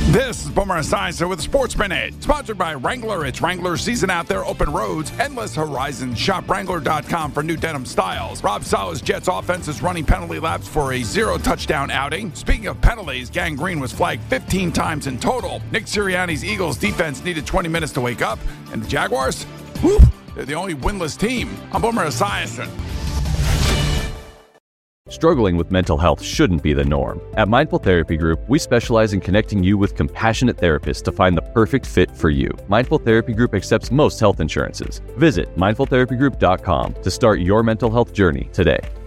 This is Boomer Esiason with Sports Minute, sponsored by Wrangler. It's Wrangler season out there, open roads, endless horizons. Shop Wrangler.com for new denim styles. Rob Saleh's Jets offense is running penalty laps for a 0-touchdown outing. Speaking of penalties, Gang Green was flagged 15 times in total. Nick Sirianni's Eagles defense needed 20 minutes to wake up. And the Jaguars? Whew, they're the only winless team. I'm Boomer Esiason. Struggling with mental health shouldn't be the norm. At Mindful Therapy Group, we specialize in connecting you with compassionate therapists to find the perfect fit for you. Mindful Therapy Group accepts most health insurances. Visit mindfultherapygroup.com to start your mental health journey today.